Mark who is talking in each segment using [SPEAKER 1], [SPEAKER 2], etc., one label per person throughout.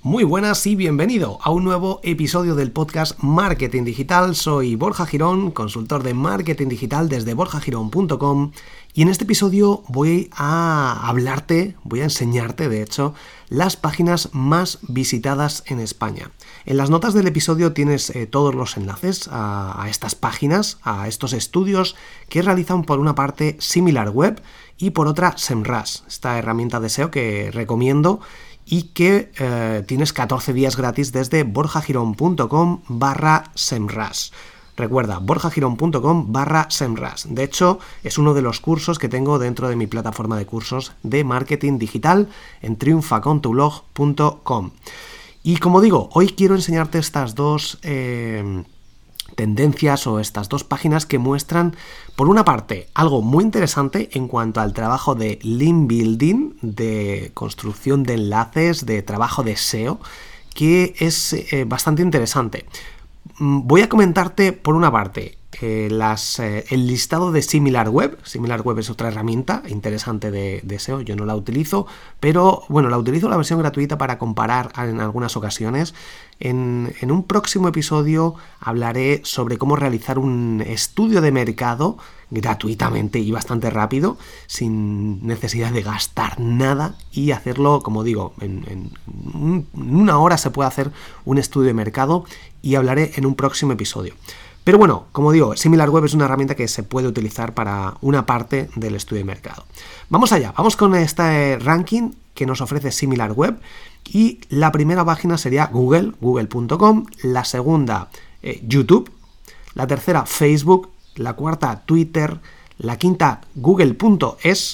[SPEAKER 1] Muy buenas y bienvenido a un nuevo episodio del podcast Marketing Digital. Soy Borja Girón, consultor de marketing digital desde borjagirón.com, y en este episodio voy a enseñarte, de hecho, las páginas más visitadas en España. En las notas del episodio tienes todos los enlaces a estas páginas, a estos estudios que realizan por una parte SimilarWeb y por otra SEMrush, esta herramienta de SEO que recomiendo y que tienes 14 días gratis desde borjagirón.com/SEMrush. Recuerda, borjagirón.com/SEMrush. De hecho, es uno de los cursos que tengo dentro de mi plataforma de cursos de marketing digital en triunfacontublog.com. Y como digo, hoy quiero enseñarte estas dos tendencias o estas dos páginas que muestran, por una parte, algo muy interesante en cuanto al trabajo de link building, de construcción de enlaces, de trabajo de SEO, que es bastante interesante. Voy a comentarte, por una parte, el listado de SimilarWeb. SimilarWeb es otra herramienta interesante de SEO, yo no la utilizo, pero bueno, la utilizo la versión gratuita para comparar en algunas ocasiones. En un próximo episodio hablaré sobre cómo realizar un estudio de mercado gratuitamente y bastante rápido, sin necesidad de gastar nada, y hacerlo, como digo, en una hora se puede hacer un estudio de mercado, y hablaré en un próximo episodio. Pero bueno, como digo, SimilarWeb es una herramienta que se puede utilizar para una parte del estudio de mercado. Vamos allá, vamos con este ranking que nos ofrece SimilarWeb, y la primera página sería google.com, la segunda YouTube, la tercera Facebook, la cuarta Twitter, la quinta google.es.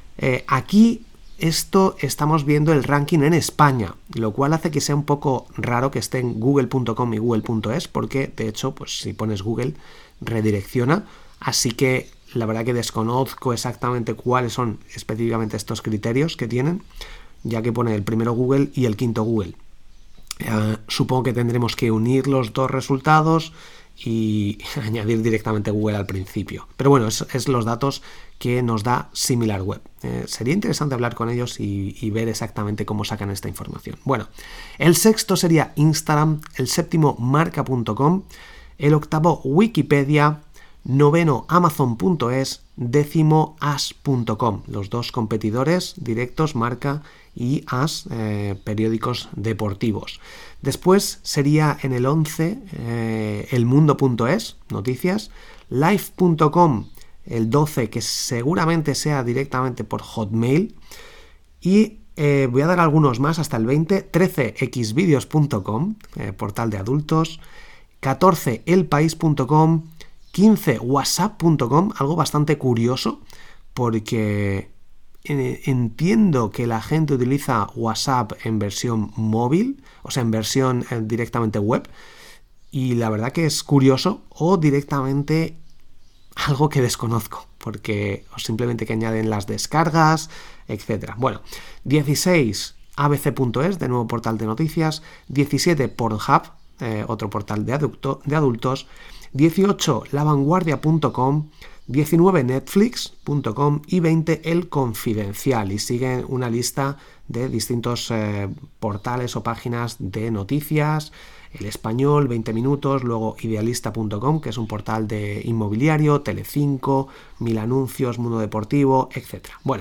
[SPEAKER 1] Aquí estamos viendo el ranking en España, lo cual hace que sea un poco raro que esté en google.com y google.es, porque de hecho, pues si pones Google, redirecciona, así que la verdad que desconozco exactamente cuáles son específicamente estos criterios que tienen, ya que pone el primero Google y el quinto Google. Supongo que tendremos que unir los dos resultados y añadir directamente Google al principio. Pero bueno, es los datos que nos da SimilarWeb. Sería interesante hablar con ellos y ver exactamente cómo sacan esta información. Bueno, el sexto sería Instagram, el séptimo Marca.com, el octavo Wikipedia, noveno Amazon.es, décimo As.com, los dos competidores directos, Marca y As, periódicos deportivos. Después sería en el 11 elmundo.es, noticias, live.com, el 12, que seguramente sea directamente por Hotmail, y voy a dar algunos más hasta el 20, 13 xvideos.com, portal de adultos, 14 elpaís.com, 15 whatsapp.com, algo bastante curioso porque entiendo que la gente utiliza WhatsApp en versión móvil, o sea, en versión directamente web, y la verdad que es curioso, o directamente algo que desconozco, porque simplemente que añaden las descargas, etc. Bueno, 16 abc.es, de nuevo portal de noticias, 17 Pornhub, otro portal de adultos, 18 lavanguardia.com, 19 netflix.com y 20 El Confidencial, y sigue una lista de distintos portales o páginas de noticias, El Español, 20 minutos, luego idealista.com, que es un portal de inmobiliario, Telecinco, Mil Anuncios, Mundo Deportivo, etc. Bueno,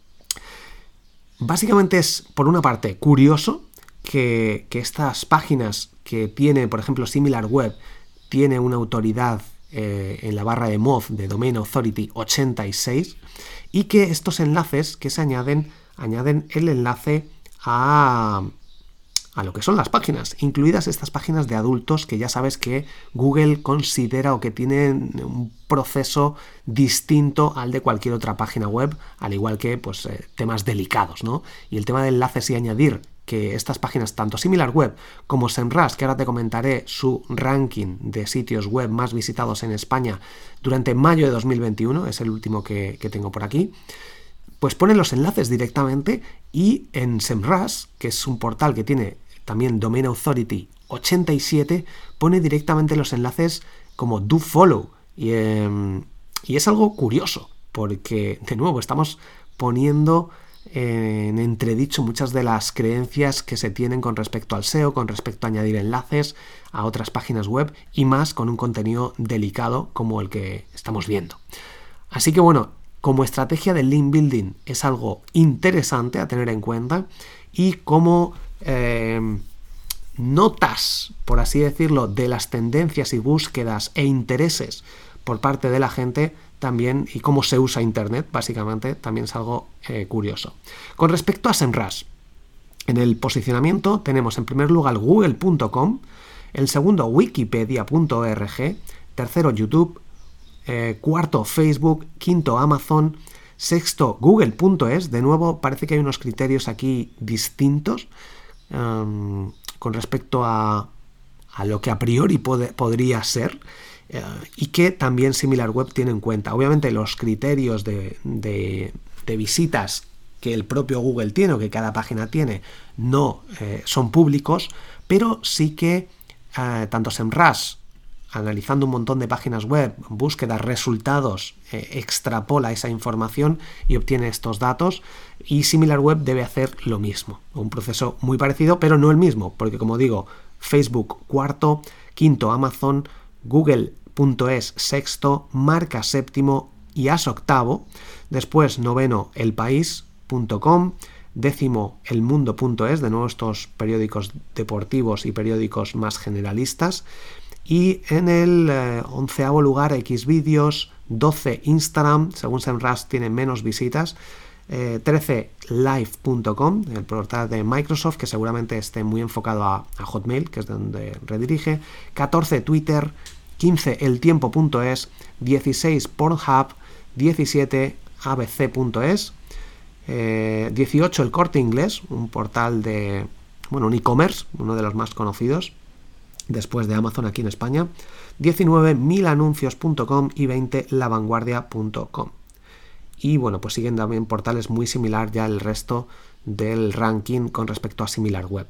[SPEAKER 1] básicamente es, por una parte, curioso que estas páginas que tiene, por ejemplo, SimilarWeb, tiene una autoridad en la barra de MOZ de Domain Authority 86, y que estos enlaces que se añaden el enlace a lo que son las páginas, incluidas estas páginas de adultos que ya sabes que Google considera o que tienen un proceso distinto al de cualquier otra página web, al igual que pues temas delicados, ¿no? Y el tema de enlaces y añadir que estas páginas, tanto SimilarWeb como SEMrush, que ahora te comentaré su ranking de sitios web más visitados en España durante mayo de 2021, es el último que tengo por aquí, pues ponen los enlaces directamente, y en SEMrush, que es un portal que tiene también Domain Authority 87, pone directamente los enlaces como do follow, y es algo curioso, porque de nuevo estamos poniendo en entredicho muchas de las creencias que se tienen con respecto al SEO, con respecto a añadir enlaces a otras páginas web y más con un contenido delicado como el que estamos viendo. Así que bueno, como estrategia de link building es algo interesante a tener en cuenta y como notas, por así decirlo, de las tendencias y búsquedas e intereses por parte de la gente también, y cómo se usa Internet, básicamente, también es algo curioso. Con respecto a SEMrush, en el posicionamiento tenemos en primer lugar google.com, en segundo wikipedia.org, tercero YouTube, cuarto Facebook, quinto Amazon, sexto google.es. De nuevo parece que hay unos criterios aquí distintos con respecto a lo que a priori podría ser y que también SimilarWeb tiene en cuenta. Obviamente los criterios de visitas que el propio Google tiene o que cada página tiene no son públicos, pero sí que tanto SEMrush, analizando un montón de páginas web, búsquedas, resultados, extrapola esa información y obtiene estos datos, y SimilarWeb debe hacer lo mismo. Un proceso muy parecido, pero no el mismo, porque como digo, Facebook cuarto, quinto Amazon, Google.es sexto, Marca séptimo y As octavo, después noveno elpaís.com, décimo elmundo.es, de nuevo estos periódicos deportivos y periódicos más generalistas, y en el 11º lugar Xvideos, 12 Instagram, según SEMrush tiene menos visitas, 13 live.com, el portal de Microsoft, que seguramente esté muy enfocado a Hotmail, que es donde redirige, 14 Twitter, 15 eltiempo.es, 16 Pornhub, 17 abc.es, 18 el Corte Inglés, un portal de, un e-commerce, uno de los más conocidos después de Amazon aquí en España, 19 milanuncios.com y 20 lavanguardia.com. Y bueno, pues siguen también portales muy similar ya el resto del ranking con respecto a SimilarWeb.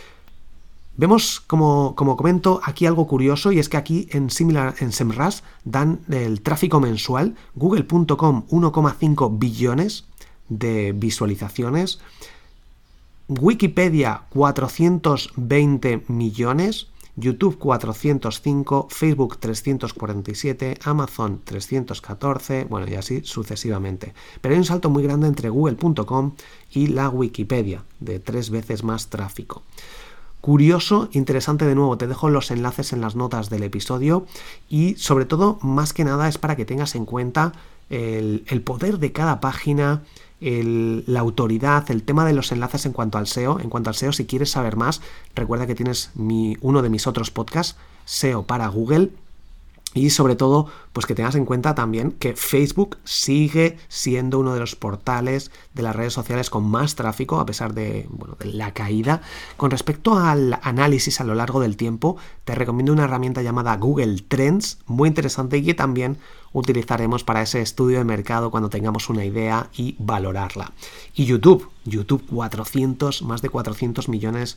[SPEAKER 1] Vemos, como comento, aquí algo curioso, y es que aquí en SEMrush dan el tráfico mensual. Google.com 1,5 billones de visualizaciones, Wikipedia 420 millones, YouTube 405, Facebook 347, Amazon 314, bueno, y así sucesivamente. Pero hay un salto muy grande entre google.com y la Wikipedia, de 3 veces más tráfico. Curioso, interesante, de nuevo, te dejo los enlaces en las notas del episodio, y sobre todo, más que nada, es para que tengas en cuenta el poder de cada página, la autoridad, el tema de los enlaces en cuanto al SEO. En cuanto al SEO, si quieres saber más, recuerda que tienes uno de mis otros podcasts, SEO para Google. Y sobre todo, pues que tengas en cuenta también que Facebook sigue siendo uno de los portales de las redes sociales con más tráfico, a pesar de la caída. Con respecto al análisis a lo largo del tiempo, te recomiendo una herramienta llamada Google Trends, muy interesante, y que también utilizaremos para ese estudio de mercado cuando tengamos una idea y valorarla. Y YouTube más de 400 millones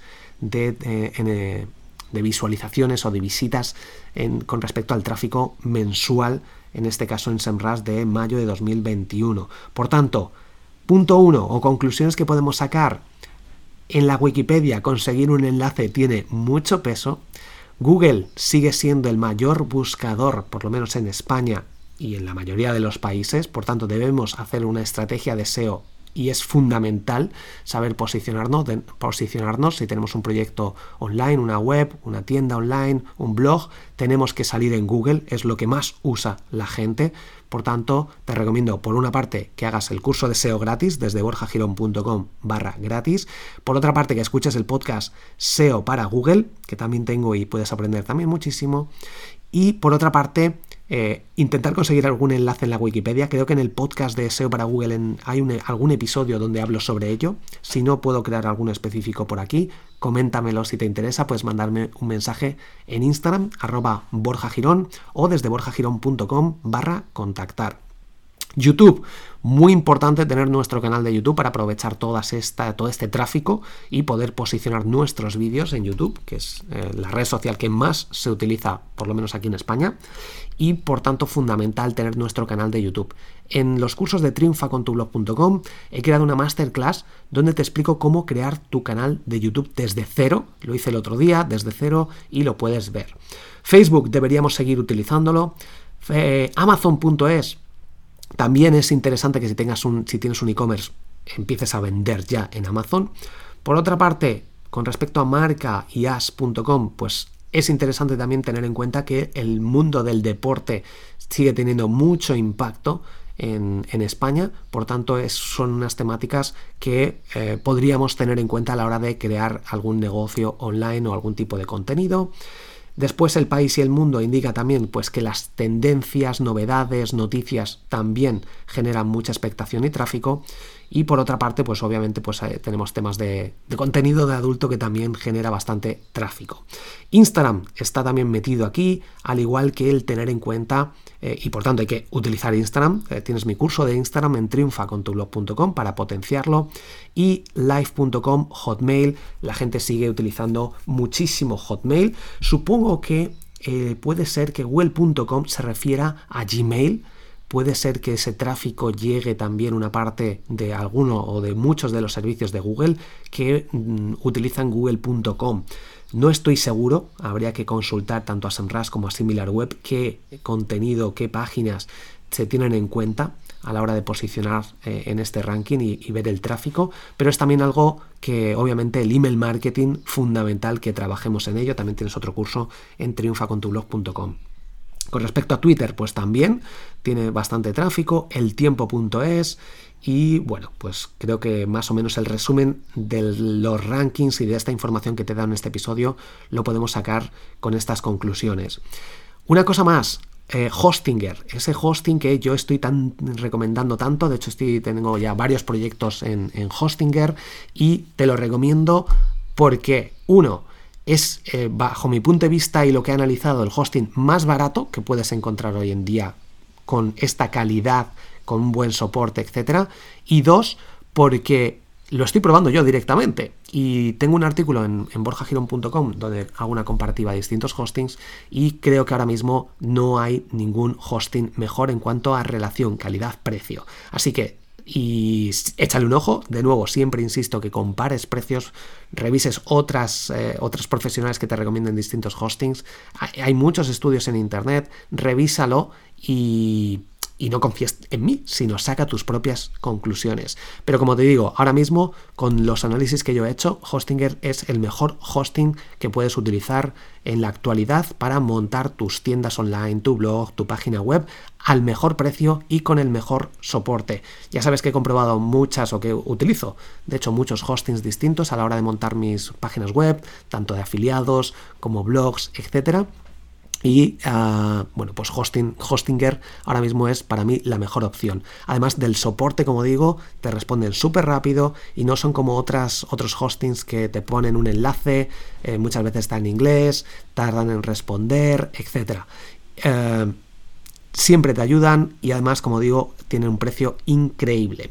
[SPEAKER 1] de visualizaciones o de visitas con respecto al tráfico mensual, en este caso en SEMrush de mayo de 2021. Por tanto, punto 1 o conclusiones que podemos sacar: en la Wikipedia conseguir un enlace tiene mucho peso. Google sigue siendo el mayor buscador, por lo menos en España y en la mayoría de los países, por tanto debemos hacer una estrategia de SEO y es fundamental saber posicionarnos. Si tenemos un proyecto online, una web, una tienda online, un blog, tenemos que salir en Google, es lo que más usa la gente. Por tanto, te recomiendo, por una parte, que hagas el curso de SEO gratis desde borjagirón.com/gratis. Por otra parte, que escuches el podcast SEO para Google, que también tengo y puedes aprender también muchísimo. Y por otra parte, intentar conseguir algún enlace en la Wikipedia. Creo que en el podcast de SEO para Google hay algún episodio donde hablo sobre ello. Si no puedo crear alguno específico por aquí, coméntamelo si te interesa. Puedes mandarme un mensaje en Instagram, @borjagirón, o desde borjagirón.com/contactar. YouTube, muy importante tener nuestro canal de YouTube para aprovechar todo este tráfico y poder posicionar nuestros vídeos en YouTube, que es la red social que más se utiliza, por lo menos aquí en España, y por tanto fundamental tener nuestro canal de YouTube. En los cursos de triunfacontublog.com he creado una masterclass donde te explico cómo crear tu canal de YouTube desde cero. Lo hice el otro día, desde cero, y lo puedes ver. Facebook deberíamos seguir utilizándolo. Amazon.es también es interesante que si tienes un e-commerce empieces a vender ya en Amazon. Por otra parte, con respecto a marca y as.com, pues es interesante también tener en cuenta que el mundo del deporte sigue teniendo mucho impacto en España, por tanto son unas temáticas que podríamos tener en cuenta a la hora de crear algún negocio online o algún tipo de contenido. Después El País y El Mundo indica también pues, que las tendencias, novedades, noticias también generan mucha expectación y tráfico. Y por otra parte, pues obviamente pues, tenemos temas de contenido de adulto que también genera bastante tráfico. Instagram está también metido aquí, al igual que el tener en cuenta, y por tanto hay que utilizar Instagram. Tienes mi curso de Instagram en triunfacontublog.com para potenciarlo. Y live.com, Hotmail, la gente sigue utilizando muchísimo Hotmail. Supongo que puede ser que google.com se refiera a Gmail. Puede ser que ese tráfico llegue también una parte de alguno o de muchos de los servicios de Google que utilizan google.com. No estoy seguro, habría que consultar tanto a SEMrush como a SimilarWeb qué contenido, qué páginas se tienen en cuenta a la hora de posicionar en este ranking y ver el tráfico, pero es también algo que obviamente el email marketing fundamental que trabajemos en ello. También tienes otro curso en triunfacontublog.com. Con respecto a Twitter, pues también tiene bastante tráfico, eltiempo.es, y bueno, pues creo que más o menos el resumen de los rankings y de esta información que te da en este episodio lo podemos sacar con estas conclusiones. Una cosa más, Hostinger, ese hosting que yo estoy recomendando tanto. De hecho tengo ya varios proyectos en Hostinger y te lo recomiendo porque, uno, es, bajo mi punto de vista y lo que he analizado, el hosting más barato que puedes encontrar hoy en día con esta calidad, con un buen soporte, etcétera. Y dos, porque lo estoy probando yo directamente y tengo un artículo en borjagirón.com donde hago una comparativa de distintos hostings y creo que ahora mismo no hay ningún hosting mejor en cuanto a relación calidad-precio. Así que y échale un ojo. De nuevo, siempre insisto que compares precios, revises otras profesionales que te recomienden distintos hostings. Hay muchos estudios en internet, revísalo y no confíes en mí, sino saca tus propias conclusiones. Pero como te digo, ahora mismo con los análisis que yo he hecho, Hostinger es el mejor hosting que puedes utilizar en la actualidad para montar tus tiendas online, tu blog, tu página web al mejor precio y con el mejor soporte. Ya sabes que he comprobado que utilizo, de hecho, muchos hostings distintos a la hora de montar mis páginas web, tanto de afiliados como blogs, etcétera. Y bueno, pues Hostinger ahora mismo es para mí la mejor opción. Además del soporte, como digo, te responden súper rápido y no son como otros hostings que te ponen un enlace, muchas veces está en inglés, tardan en responder, etc. Siempre te ayudan y además, como digo, tienen un precio increíble.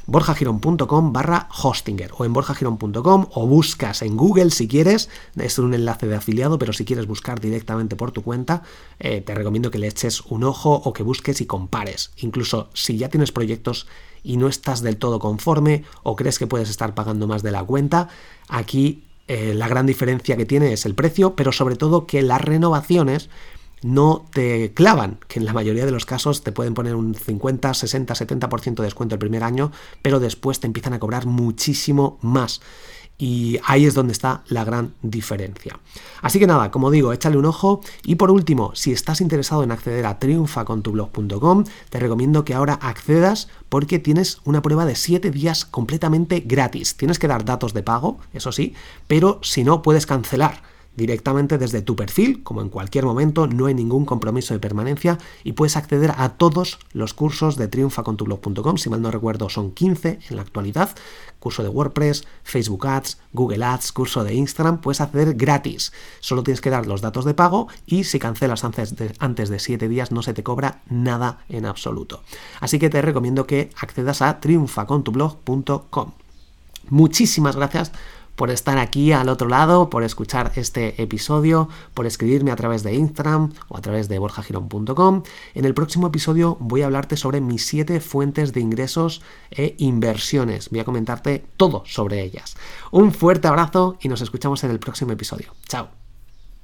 [SPEAKER 1] borjagirón.com/Hostinger o en borjagirón.com, o buscas en Google si quieres. Es un enlace de afiliado, pero si quieres buscar directamente por tu cuenta, te recomiendo que le eches un ojo o que busques y compares. Incluso si ya tienes proyectos y no estás del todo conforme o crees que puedes estar pagando más de la cuenta, aquí la gran diferencia que tiene es el precio, pero sobre todo que las renovaciones no te clavan, que en la mayoría de los casos te pueden poner un 50, 60, 70% de descuento el primer año, pero después te empiezan a cobrar muchísimo más. Y ahí es donde está la gran diferencia. Así que nada, como digo, échale un ojo. Y por último, si estás interesado en acceder a triunfacontublog.com, te recomiendo que ahora accedas porque tienes una prueba de 7 días completamente gratis. Tienes que dar datos de pago, eso sí, pero si no, puedes cancelar directamente desde tu perfil, como en cualquier momento, no hay ningún compromiso de permanencia y puedes acceder a todos los cursos de triunfacontublog.com. Si mal no recuerdo, son 15 en la actualidad. Curso de WordPress, Facebook Ads, Google Ads, curso de Instagram, puedes acceder gratis. Solo tienes que dar los datos de pago y si cancelas antes de 7 días no se te cobra nada en absoluto. Así que te recomiendo que accedas a triunfacontublog.com. Muchísimas gracias por estar aquí al otro lado, por escuchar este episodio, por escribirme a través de Instagram o a través de borjagirón.com. En el próximo episodio voy a hablarte sobre mis 7 fuentes de ingresos e inversiones. Voy a comentarte todo sobre ellas. Un fuerte abrazo y nos escuchamos en el próximo episodio. Chao.